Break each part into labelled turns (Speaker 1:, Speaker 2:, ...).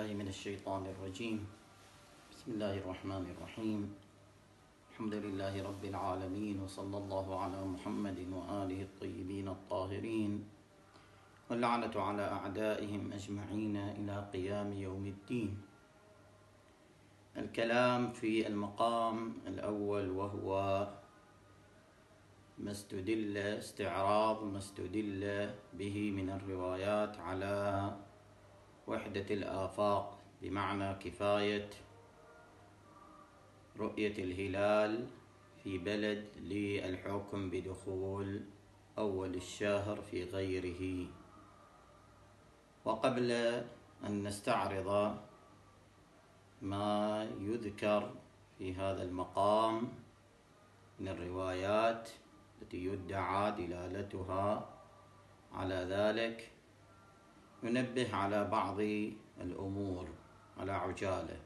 Speaker 1: بالله من الشيطان الرجيم. بسم الله الرحمن الرحيم. الحمد لله رب العالمين، وصلى الله على محمد وآله الطيبين الطاهرين، واللعنة على أعدائهم أجمعين إلى قيام يوم الدين. الكلام في المقام الأول، وهو استعراض ما استدل به من الروايات على وحدة الآفاق، بمعنى كفاية رؤية الهلال في بلد للحكم بدخول أول الشهر في غيره. وقبل أن نستعرض ما يذكر في هذا المقام من الروايات التي يدعى دلالتها على ذلك، ننبه على بعض الأمور على عجالة.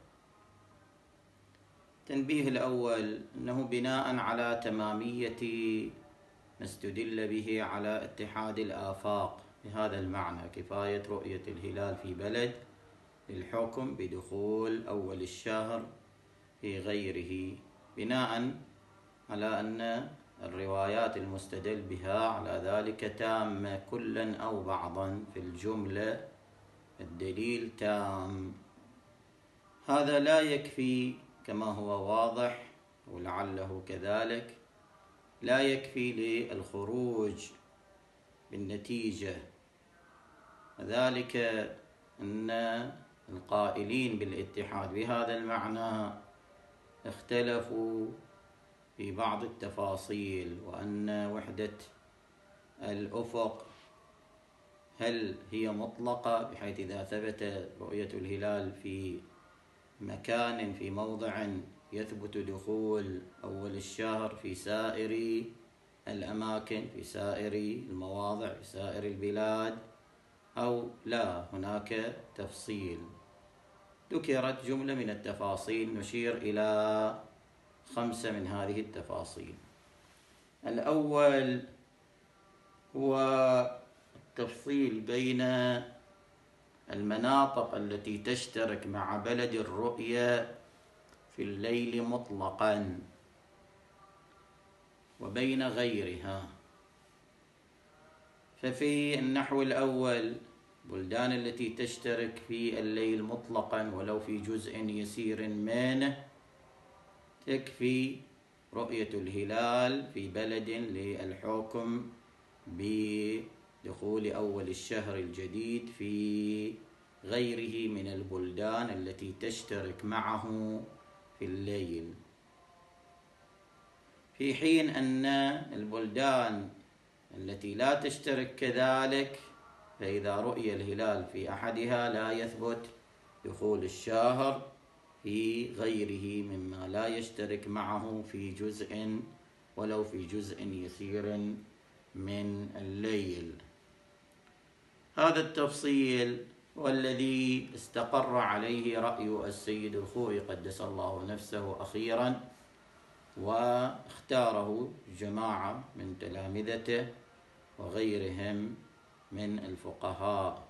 Speaker 1: التنبيه الأول أنه بناء على تمامية ما استدل به على اتحاد الآفاق بهذا المعنى، كفاية رؤية الهلال في بلد للحكم بدخول أول الشهر في غيره، بناء على أن الروايات المستدل بها على ذلك تامة كلا أو بعضا، في الجملة الدليل تام. هذا لا يكفي كما هو واضح، ولعله كذلك لا يكفي للخروج بالنتيجة، وذلك أن القائلين بالاتحاد بهذا المعنى اختلفوا في بعض التفاصيل، وأن وحدة الأفق هل هي مطلقة، بحيث إذا ثبت رؤية الهلال في مكان في موضع يثبت دخول أول الشهر في سائر الأماكن، في سائر المواضع، في سائر البلاد، أو لا، هناك تفصيل. ذكرت جملة من التفاصيل، نشير إلى 5 من هذه التفاصيل. الأول هو التفصيل بين المناطق التي تشترك مع بلد الرؤية في الليل مطلقا وبين غيرها. ففي النحو الأول، بلدان التي تشترك في الليل مطلقا ولو في جزء يسير منه، تكفي رؤية الهلال في بلد للحكم بدخول أول الشهر الجديد في غيره من البلدان التي تشترك معه في الليل، في حين أن البلدان التي لا تشترك كذلك، فإذا رؤي الهلال في أحدها لا يثبت دخول الشهر في غيره مما لا يشترك معه في جزء ولو في جزء يسير من الليل. هذا التفصيل هو الذي استقر عليه رأي السيد الخوئي قدس الله نفسه أخيرا، واختاره جماعة من تلامذته وغيرهم من الفقهاء.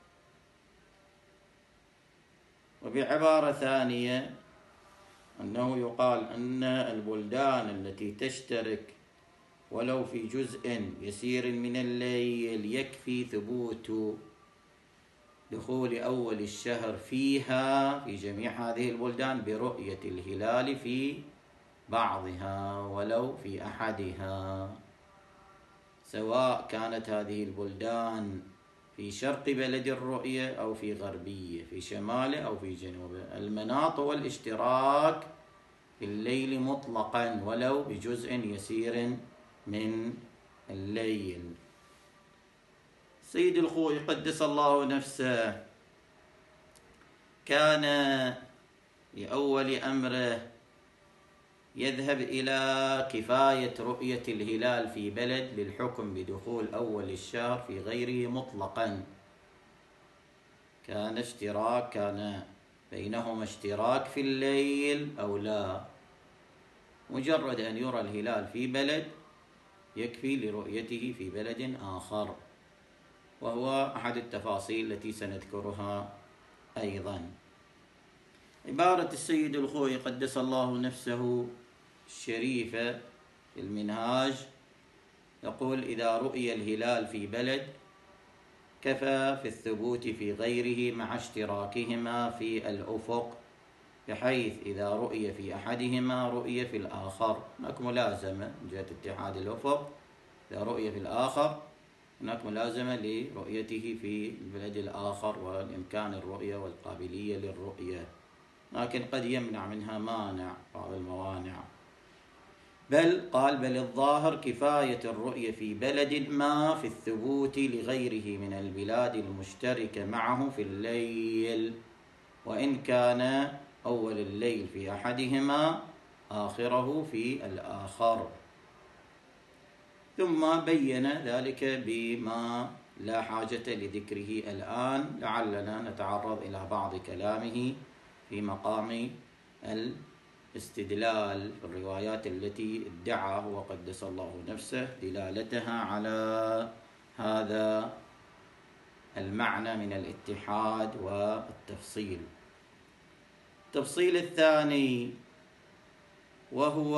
Speaker 1: وبعبارة ثانية، أنه يقال أن البلدان التي تشترك ولو في جزء يسير من الليل يكفي ثبوت دخول أول الشهر فيها، في جميع هذه البلدان، برؤية الهلال في بعضها ولو في أحدها، سواء كانت هذه البلدان في شرق بلد الرؤية أو في غربية، في شماله أو في جنوبه. المناط والاشتراك في الليل مطلقا ولو بجزء يسير من الليل. سيد الخوئي قدس الله نفسه كان لأول أمره يذهب إلى كفاية رؤية الهلال في بلد للحكم بدخول أول الشهر في غيره مطلقا. كان بينهما اشتراك في الليل أو لا، مجرد أن يرى الهلال في بلد يكفي لرؤيته في بلد آخر، وهو أحد التفاصيل التي سنذكرها أيضا. عبارة السيد الخوئي قدس الله نفسه الشريفة في المنهاج يقول: إذا رؤي الهلال في بلد كفى في الثبوت في غيره مع اشتراكهما في الأفق، بحيث إذا رؤي في أحدهما رؤي في الآخر. هناك ملازمة من جهة اتحاد الأفق، إذا رؤي في الآخر هناك ملازمة لرؤيته في البلد الآخر والإمكان الرؤية والقابلية للرؤية، لكن قد يمنع منها مانع، بعض الموانع. بل الظاهر كفاية الرؤية في بلد ما في الثبوت لغيره من البلاد المشتركة معه في الليل، وإن كان أول الليل في أحدهما آخره في الآخر. ثم بين ذلك بما لا حاجة لذكره الآن، لعلنا نتعرض إلى بعض كلامه في مقام الاستدلال في الروايات التي ادعى هو قدس الله نفسه دلالتها على هذا المعنى من الاتحاد والتفصيل. التفصيل الثاني وهو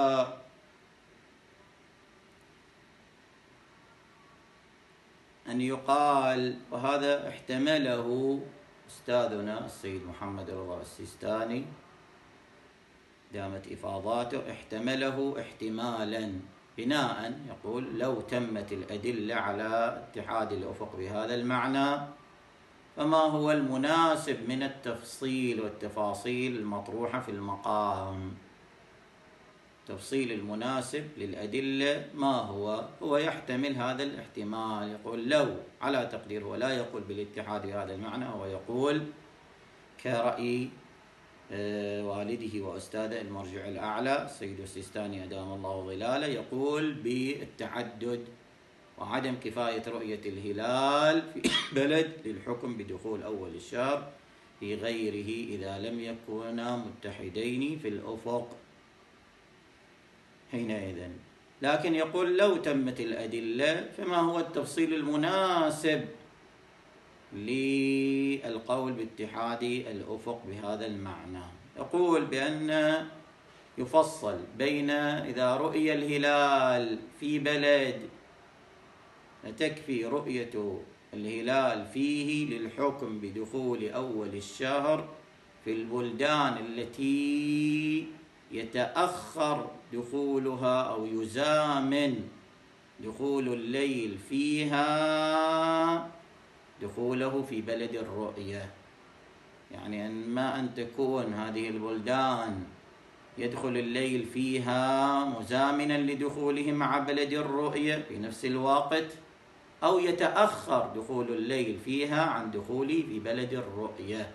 Speaker 1: أن يقال، وهذا احتمله أستاذنا السيد محمد رضا السيستاني دامت إفاضاته، احتمله احتمالا بناء، يقول: لو تمت الأدلة على اتحاد الأفق بهذا المعنى فما هو المناسب من التفصيل والتفاصيل المطروحة في المقام؟ تفصيل المناسب للأدلة ما هو يحتمل هذا الاحتمال. يقول لو، على تقدير، ولا يقول بالاتحاد بهذا المعنى، هو يقول كرأي والده وأستاذه المرجع الأعلى السيد السيستاني أدام الله ظلاله، يقول بالتعدد وعدم كفاية رؤية الهلال في بلد للحكم بدخول أول الشهر في غيره إذا لم يكونا متحدين في الأفق حينئذ. لكن يقول لو تمت الأدلة فما هو التفصيل المناسب للقول باتحاد الأفق بهذا المعنى؟ يقول بأن يفصل بين إذا رؤي الهلال في بلد فتكفي رؤية الهلال فيه للحكم بدخول أول الشهر في البلدان التي يتأخر دخولها أو يزامن دخول الليل فيها دخوله في بلد الرؤية. يعني ما أن تكون هذه البلدان يدخل الليل فيها مزامنا لدخوله مع بلد الرؤية في نفس الوقت، أو يتأخر دخول الليل فيها عن دخوله في بلد الرؤية.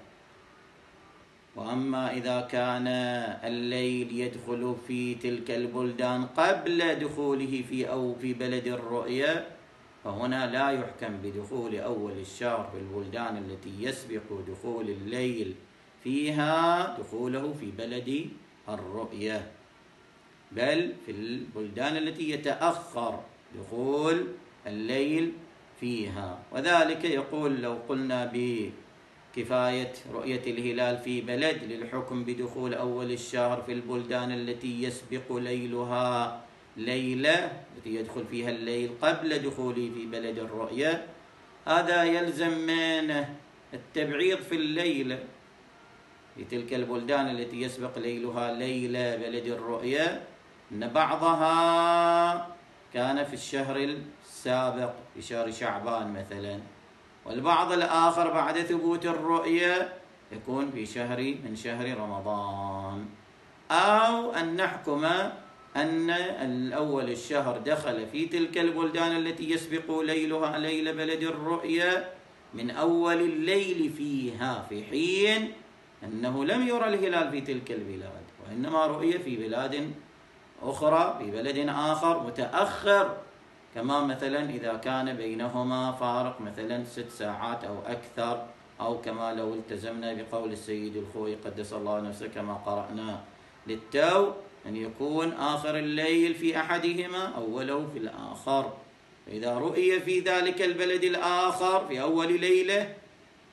Speaker 1: وأما إذا كان الليل يدخل في تلك البلدان قبل دخوله في بلد الرؤية، فهنا لا يحكم بدخول أول الشهر في البلدان التي يسبق دخول الليل فيها دخوله في بلد الرؤية، بل في البلدان التي يتأخر دخول الليل فيها. وذلك يقول لو قلنا بكفاية رؤية الهلال في بلد للحكم بدخول أول الشهر في البلدان التي يسبق ليلها ليلة، التي يدخل فيها الليل قبل دخوله في بلد الرؤية، هذا يلزم من التبعيض في الليلة في تلك البلدان التي يسبق ليلها ليلة بلد الرؤية، أن بعضها كان في الشهر السابق في شهر شعبان مثلا، والبعض الآخر بعد ثبوت الرؤية يكون في من شهر رمضان. أو أن نحكم أن الأول الشهر دخل في تلك البلدان التي يسبق ليلها ليل بلد الرؤية من أول الليل فيها، في حين أنه لم يرى الهلال في تلك البلاد، وإنما رؤية في بلاد أخرى، في بلد آخر متأخر، كما مثلا إذا كان بينهما فارق مثلا 6 ساعات أو أكثر، أو كما لو التزمنا بقول السيد الخوئي قدس الله نفسه كما قرأنا للتو، أن يكون آخر الليل في أحدهما أوله في الآخر. فإذا رؤي في ذلك البلد الآخر في أول ليلة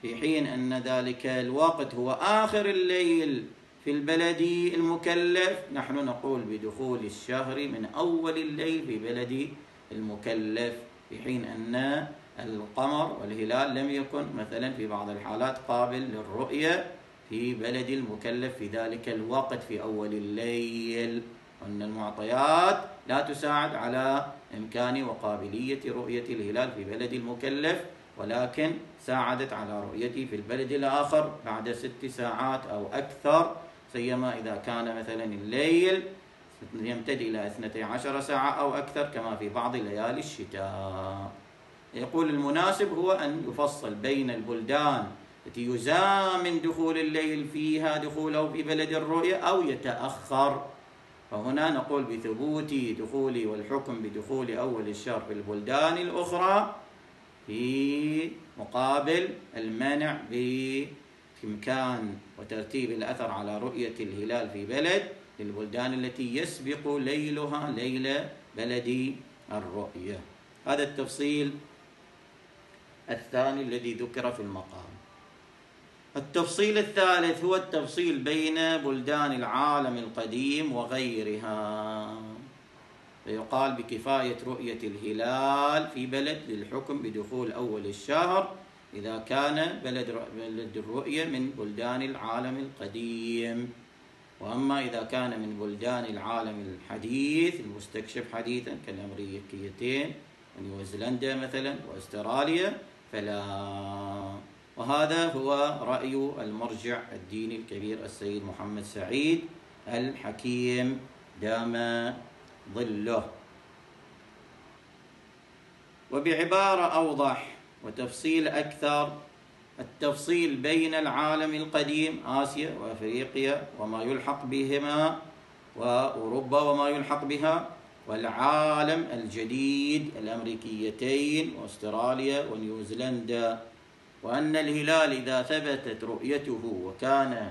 Speaker 1: في حين أن ذلك الوقت هو آخر الليل في البلد المكلف، نحن نقول بدخول الشهر من أول الليل في بلد المكلف، في حين أن القمر والهلال لم يكن مثلا في بعض الحالات قابل للرؤية في بلد المكلف في ذلك الوقت في أول الليل، أن المعطيات لا تساعد على إمكان وقابلية رؤية الهلال في بلد المكلف، ولكن ساعدت على رؤيته في البلد الآخر بعد 6 ساعات أو أكثر، سيما إذا كان مثلا الليل يمتد إلى 12 ساعة أو أكثر كما في بعض ليالي الشتاء. يقول المناسب هو أن يفصل بين البلدان التي يزامن دخول الليل فيها دخوله في بلد الرؤية أو يتأخر، فهنا نقول بثبوت دخول والحكم بدخول أول الشهر في البلدان الأخرى في مقابل المنع بإمكان وترتيب الأثر على رؤية الهلال في بلد للبلدان التي يسبق ليلها ليل بلد الرؤية. هذا التفصيل الثاني الذي ذكر في المقام. التفصيل الثالث هو التفصيل بين بلدان العالم القديم وغيرها، فيقال بكفاية رؤية الهلال في بلد للحكم بدخول أول الشهر إذا كان بلد الرؤية من بلدان العالم القديم، وأما إذا كان من بلدان العالم الحديث المستكشف حديثا كالأمريكيتين ونيوزيلندا مثلا وأستراليا فلا. وهذا هو رأي المرجع الديني الكبير السيد محمد سعيد الحكيم دام ظله. وبعبارة أوضح وتفصيل أكثر، التفصيل بين العالم القديم آسيا وأفريقيا وما يلحق بهما وأوروبا وما يلحق بها، والعالم الجديد الأمريكيتين وأستراليا ونيوزيلندا، وأن الهلال إذا ثبتت رؤيته وكان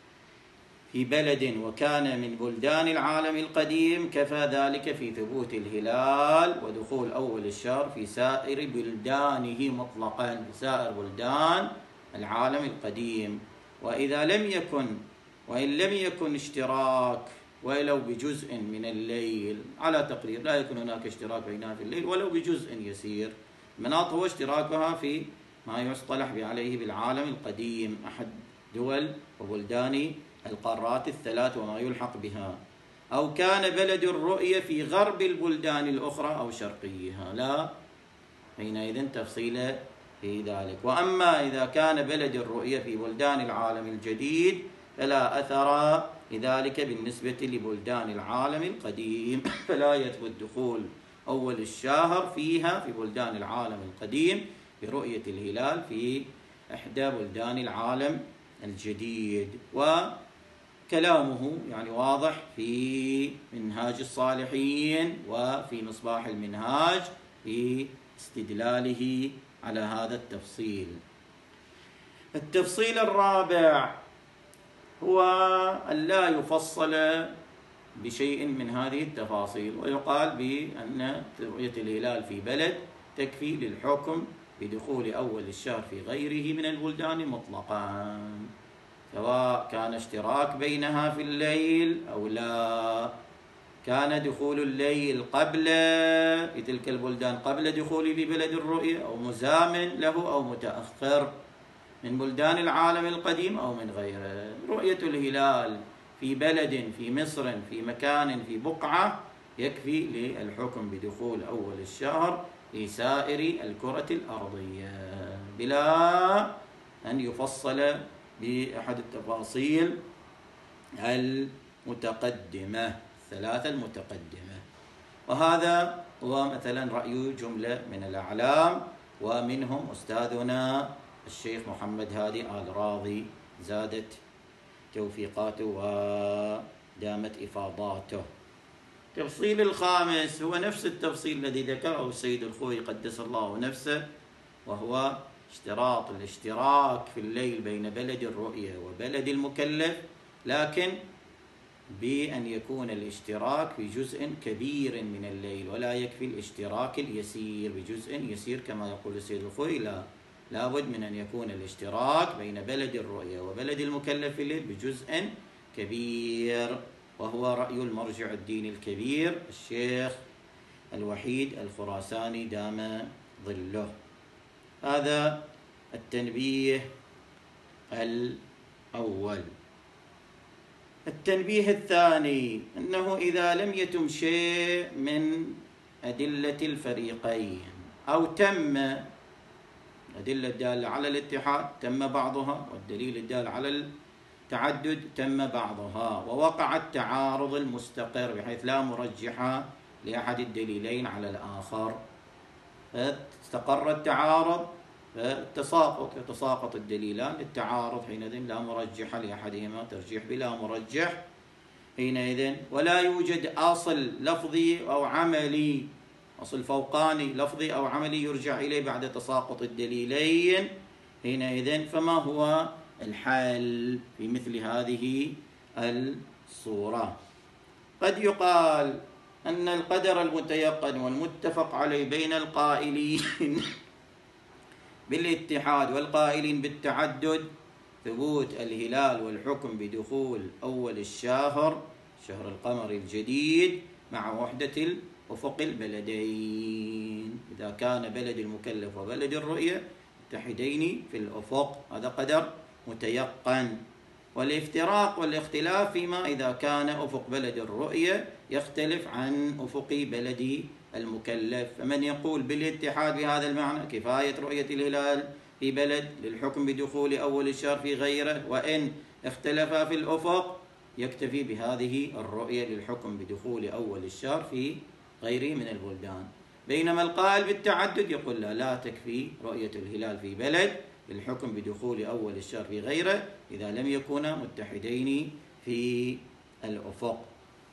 Speaker 1: في بلد وكان من بلدان العالم القديم كفى ذلك في ثبوت الهلال ودخول أول الشهر في سائر بلدانه مطلقا، في سائر بلدان العالم القديم. وإذا وإن لم يكن اشتراك ولو بجزء من الليل، على تقرير لا يكون هناك اشتراك بينها في الليل ولو بجزء يسير، المناط هو اشتراكها في ما يصطلح عليه بالعالم القديم، أحد دول وبلدان القارات الثلاث وما يلحق بها، أو كان بلد الرؤية في غرب البلدان الأخرى أو شرقيها، لا حينئذ تفصيل في ذلك. وأما إذا كان بلد الرؤية في بلدان العالم الجديد فلا أثر لذلك بالنسبة لبلدان العالم القديم، فلا يثبت دخول أول الشهر فيها في بلدان العالم القديم برؤية الهلال في إحدى بلدان العالم الجديد. وكلامه يعني واضح في منهاج الصالحين وفي مصباح المنهاج في استدلاله على هذا التفصيل. التفصيل الرابع هو أن لا يفصل بشيء من هذه التفاصيل، ويقال بأن رؤية الهلال في بلد تكفي للحكم بدخول أول الشهر في غيره من البلدان مطلقا، سواء كان اشتراك بينها في الليل أو لا، كان دخول الليل قبل في تلك البلدان قبل دخول في بلد الرؤية أو مزامن له أو متأخر من بلدان العالم القديم أو من غيره. رؤية الهلال في بلد في مصر في مكان في بقعة يكفي للحكم بدخول أول الشهر في سائر الكرة الأرضية بلا أن يفصل بأحد التفاصيل المتقدمة الثلاثة المتقدمة. وهذا هو مثلا رأي جملة من الأعلام، ومنهم أستاذنا الشيخ محمد هادي آل راضي، زادت توفيقاته ودامت إفاضاته. التفصيل الخامس هو نفس التفصيل الذي ذكره السيد الخوئي قدس الله نفسه، وهو اشتراط الاشتراك في الليل بين بلد الرؤية وبلد المكلف، لكن بأن يكون الاشتراك في جزء كبير من الليل، ولا يكفي الاشتراك اليسير بجزء يسير كما يقول السيد الخوئي، لا، لابد من أن يكون الاشتراك بين بلد الرؤية وبلد المكلف في الليل بجزء كبير، وهو رأي المرجع الديني الكبير الشيخ الوحيد الخراساني دام ظله. هذا التنبيه الأول. التنبيه الثاني أنه إذا لم يتم شيء من أدلة الفريقين أو تم الأدلة الدالة على الاتحاد تم بعضها، والدليل الدال على التعدد تم بعضها، ووقع التعارض المستقر بحيث لا مرجح لأحد الدليلين على الآخر، فاستقر التعارض يتساقط الدليلان للتعارض، حينئذ لا مرجح لأحدهما، ترجيح بلا مرجح حينئذ، ولا يوجد أصل لفظي أو عملي، أصل فوقاني لفظي أو عملي يرجع إليه بعد تساقط الدليلين حينئذ. فما هو الحل في مثل هذه الصورة؟ قد يقال أن القدر المتيقن والمتفق عليه بين القائلين بالاتحاد والقائلين بالتعدد ثبوت الهلال والحكم بدخول أول الشهر، شهر القمر الجديد، مع وحدة الأفق البلدين، إذا كان بلد المكلف وبلد الرؤية متحدين في الأفق، هذا قدر متيقن. والافتراق والاختلاف فيما إذا كان أفق بلد الرؤية يختلف عن أفق بلد المكلف. فمن يقول بالاتحاد بهذا المعنى كفاية رؤية الهلال في بلد للحكم بدخول أول الشهر في غيره، وإن اختلفا في الأفق يكتفي بهذه الرؤية للحكم بدخول أول الشهر في غيره من البلدان. بينما القائل بالتعدد يقول لا تكفي رؤية الهلال في بلد للحكم بدخول أول الشهر في غيره إذا لم يكونا متحدين في الأفق.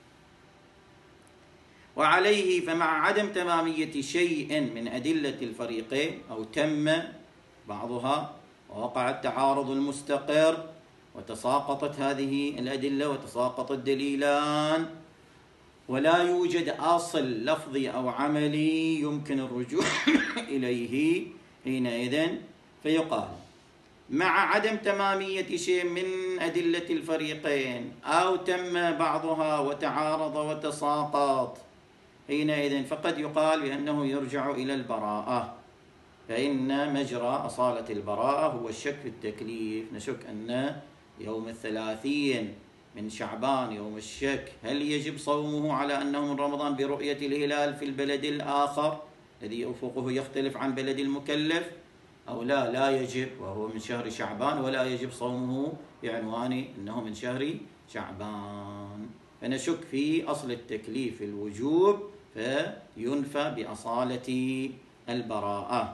Speaker 1: وعليه فمع عدم تمامية شيء من أدلة الفريقين أو تم بعضها ووقع التعارض المستقر وتساقطت هذه الأدلة وتساقط الدليلان ولا يوجد أصل لفظي أو عملي يمكن الرجوع إليه حينئذ، فيقال مع عدم تمامية شيء من أدلة الفريقين أو تم بعضها وتعارض وتساقط حينئذ، فقد يقال بأنه يرجع إلى البراءة، فإن مجرى أصالة البراءة هو الشك في التكليف. نشك أن يوم 30 من شعبان يوم الشك هل يجب صومه على أنه من رمضان برؤية الهلال في البلد الآخر الذي أفقه يختلف عن بلد المكلف، أو لا يجب وهو من شهر شعبان ولا يجب صومه بعنوان أنه من شهر شعبان. فنشك في أصل التكليف الوجوب فينفى بأصالة البراءة.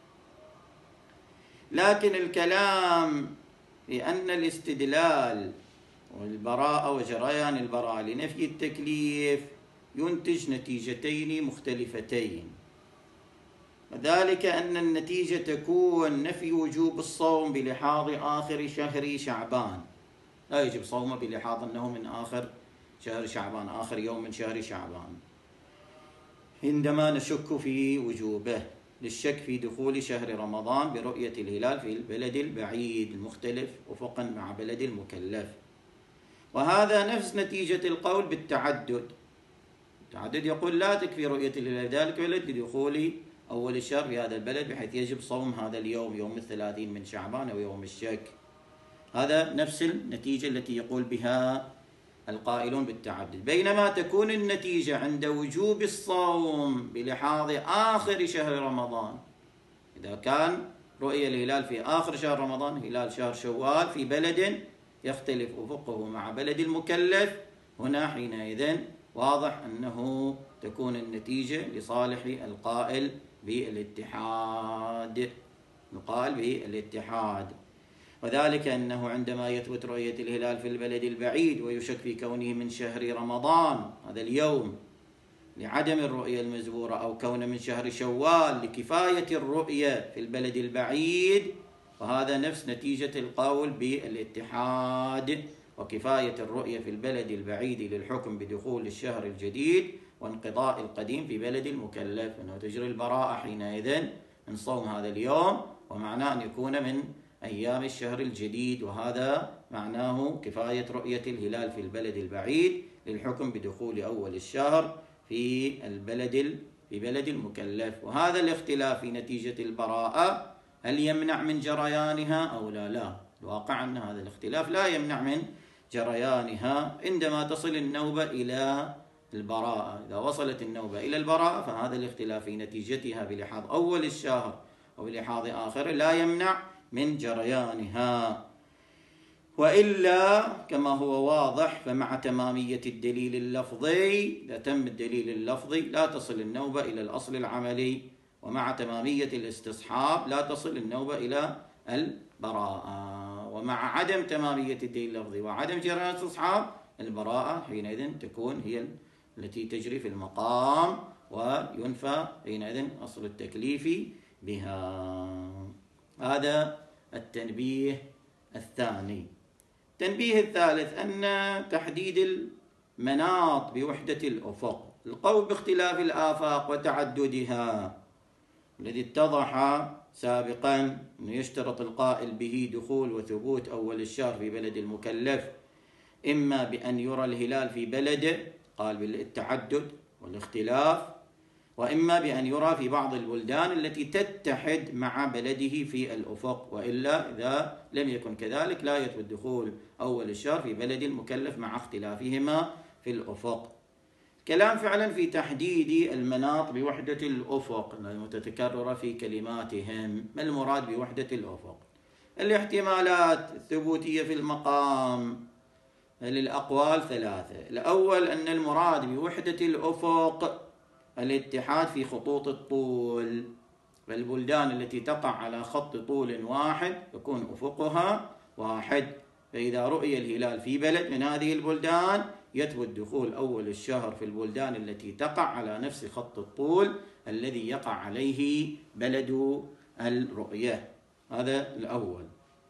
Speaker 1: لكن الكلام في أن الاستدلال والبراءة وجريان البراءة لنفي التكليف ينتج نتيجتين مختلفتين، وذلك أن النتيجة تكون نفي وجوب الصوم بلحاظ آخر شهر شعبان، لا يجب صومه بلحاظ أنه من آخر شهر شعبان، آخر يوم من شهر شعبان، عندما نشك في وجوبه، للشك في دخول شهر رمضان برؤية الهلال في البلد البعيد المختلف أفقا مع بلد المكلف. وهذا نفس نتيجة القول بالتعدد. التعدد يقول لا تكفي رؤية الهلال ذلك البلد لدخول أول الشهر في هذا البلد بحيث يجب صوم هذا اليوم يوم 30 من شعبان أو يوم الشك. هذا نفس النتيجة التي يقول بها القائلون بالتعدد، بينما تكون النتيجة عند وجوب الصوم بلحاظ آخر شهر رمضان. إذا كان رؤية الهلال في آخر شهر رمضان هلال شهر شوال في بلد يختلف أفقه مع بلد المكلف، هنا حينئذ واضح أنه تكون النتيجة لصالح القائل بالاتحاد، نقال بالاتحاد، وذلك أنه عندما يثبت رؤية الهلال في البلد البعيد ويشك في كونه من شهر رمضان هذا اليوم لعدم الرؤية المزبورة أو كونه من شهر شوال لكفاية الرؤية في البلد البعيد، وهذا نفس نتيجة القول بالاتحاد وكفاية الرؤية في البلد البعيد للحكم بدخول الشهر الجديد وانقضاء القديم في بلد المكلف، أنه تجري البراءة حينئذ من صوم هذا اليوم ومعناه أن يكون من أيام الشهر الجديد، وهذا معناه كفاية رؤية الهلال في البلد البعيد للحكم بدخول أول الشهر في بلد المكلف. وهذا الاختلاف في نتيجة البراءة هل يمنع من جريانها أو لا؟ الواقع أن هذا الاختلاف لا يمنع من جريانها عندما تصل النوبة إلى البراءة. إذا وصلت النوبة إلى البراءة فهذا الاختلاف في نتيجتها بلحاظ أول الشهر وبلحاظ آخر لا يمنع من جريانها. وإلا كما هو واضح فمع تمامية الدليل اللفظي، إذا تم الدليل اللفظي لا تصل النوبة إلى الأصل العملي، ومع تمامية الاستصحاب لا تصل النوبة إلى البراءة. ومع عدم تمامية الدليل اللفظي وعدم جريان الاستصحاب البراءة حينئذ تكون هي التي تجري في المقام، وينفى حينئذ أصل التكليف بها. هذا التنبيه الثاني. التنبيه الثالث أن تحديد المناط بوحدة الأفق، القول باختلاف الآفاق وتعددها الذي اتضح سابقا أنه يشترط القائل به دخول وثبوت أول الشهر في بلد المكلف إما بأن يرى الهلال في بلده قال بالتعدد والاختلاف، وإما بأن يرى في بعض البلدان التي تتحد مع بلده في الأفق، وإلا إذا لم يكن كذلك لا يثبت دخول أول الشهر في بلد المكلف مع اختلافهما في الأفق. كلام فعلا في تحديد المناط بوحدة الأفق المتكررة في كلماتهم. ما المراد بوحدة الأفق؟ الاحتمالات الثبوتية في المقام للأقوال ثلاثة. الأول أن المراد بوحدة الأفق الاتحاد في خطوط الطول، فالبلدان التي تقع على خط طول واحد يكون أفقها واحد، فإذا رؤي الهلال في بلد من هذه البلدان يثبت دخول أول الشهر في البلدان التي تقع على نفس خط الطول الذي يقع عليه بلد الرؤية. هذا الأول.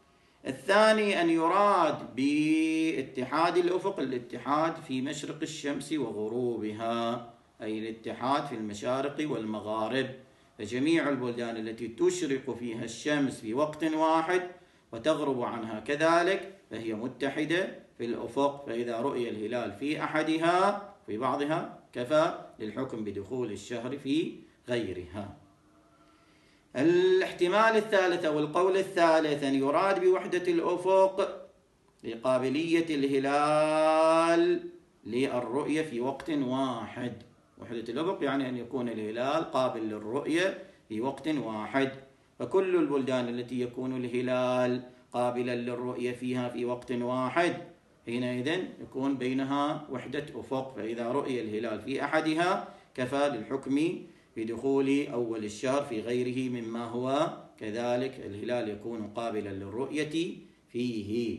Speaker 1: الثاني أن يراد باتحاد الأفق الاتحاد في مشرق الشمس وغروبها، أي الاتحاد في المشارق والمغارب، فجميع البلدان التي تشرق فيها الشمس في وقت واحد وتغرب عنها كذلك فهي متحدة في الأفق، فإذا رؤي الهلال في أحدها في بعضها كفى للحكم بدخول الشهر في غيرها. الاحتمال الثالث أو القول الثالث أن يراد بوحدة الأفق لقابلية الهلال للرؤية في وقت واحد. وحدة الأفق يعني أن يكون الهلال قابل للرؤية في وقت واحد، فكل البلدان التي يكون الهلال قابلا للرؤية فيها في وقت واحد حينئذ يكون بينها وحدة أفق، فإذا رؤي الهلال في أحدها كفى للحكم بدخول أول الشهر في غيره مما هو كذلك الهلال يكون قابلا للرؤية فيه.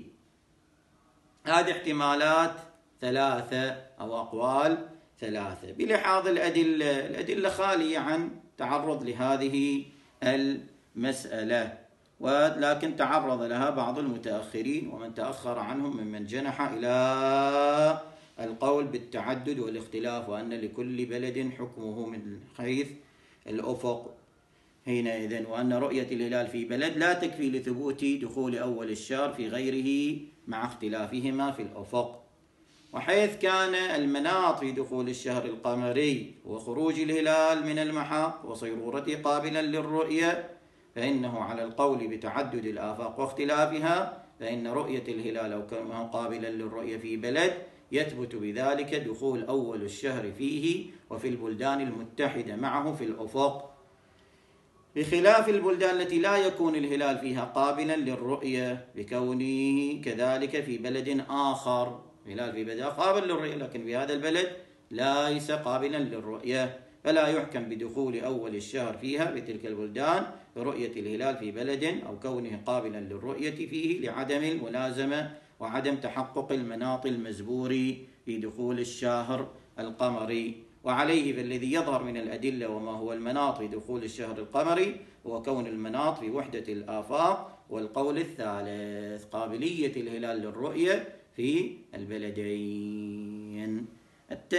Speaker 1: هذه احتمالات ثلاثة أو أقوال ثلاثة بلحاظ الأدلة خالية عن تعرض لهذه المسألة، ولكن تعرض لها بعض المتأخرين ومن تأخر عنهم ممن جنح إلى القول بالتعدد والاختلاف، وأن لكل بلد حكمه من حيث الأفق حينئذ، وأن رؤية الهلال في بلد لا تكفي لثبوت دخول أول الشهر في غيره مع اختلافهما في الأفق. وحيث كان المناط في دخول الشهر القمري وخروج الهلال من المحاق وصيرورته قابلا للرؤية، فإنه على القول بتعدد الآفاق واختلافها، فإن رؤية الهلال أو كونه قابلا للرؤية في بلد يثبت بذلك دخول أول الشهر فيه وفي البلدان المتحدة معه في الأفق، بخلاف البلدان التي لا يكون الهلال فيها قابلا للرؤية بكونه كذلك في بلد آخر. الهلال في بلد قابل للرؤية لكن في هذا البلد ليس قابلا للرؤية، فلا يحكم بدخول أول الشهر فيها بتلك البلدان برؤية الهلال في بلد أو كونه قابلا للرؤية فيه لعدم الملازمة وعدم تحقق المناط المزبور في دخول الشهر القمري. وعليه فالذي يظهر من الأدلة وما هو المناط في دخول الشهر القمري هو كون المناط في وحدة الآفاق، والقول الثالث قابلية الهلال للرؤية في البلدين.